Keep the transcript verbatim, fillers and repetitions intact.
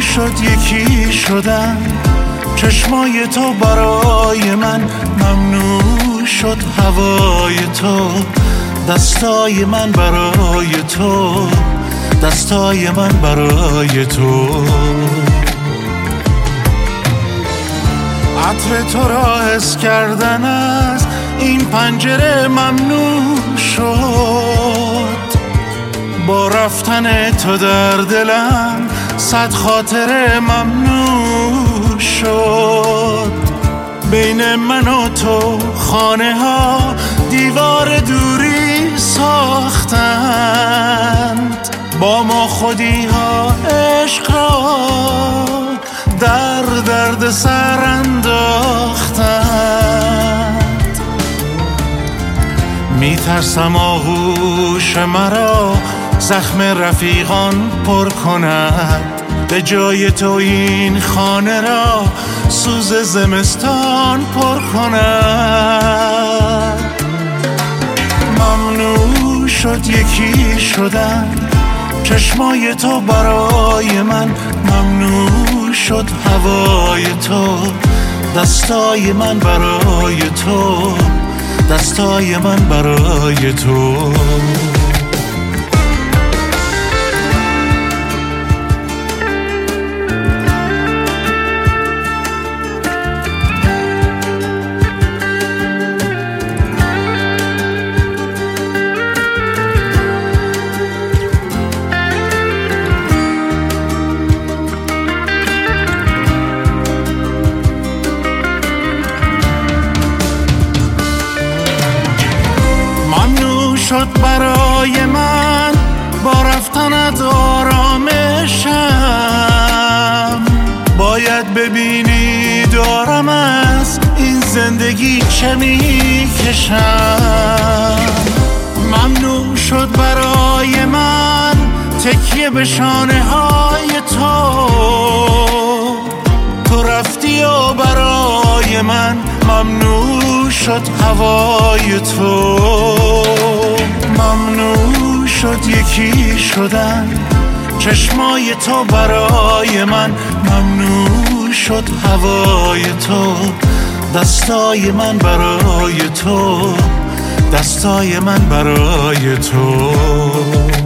شد یکی شدن، چشمای تو برای من ممنوع شد، هوای تو دستای من برای تو، دستای من برای تو. عطر تو را حس کردن از این پنجره ممنوع شد، با رفتن تو در دلم صد خاطره ممنوع شد. بین من و تو خانه ها دیوار دوری ساختند، با ما خودی ها عشق را در درد سر انداختند. میترسم آغوش مرا زخم رفیقان پر کند، به جای تو این خانه را سوز زمستان پر کند. ممنوع شد یکی شدن، چشمای تو برای من ممنوع شد، هوای تو دستای من برای تو، دستای من برای تو. شد برای من با رفتنت آرامشم، باید ببینی دارم از این زندگی چه میکشم. ممنوع شد برای من تکیه به شانه های تو، تو رفتی و برای من ممنوع شد هوای تو. ممنوع شد یکی شدن، چشمای تو برای من ممنوع شد، هوای تو دستای من برای تو، دستای من برای تو.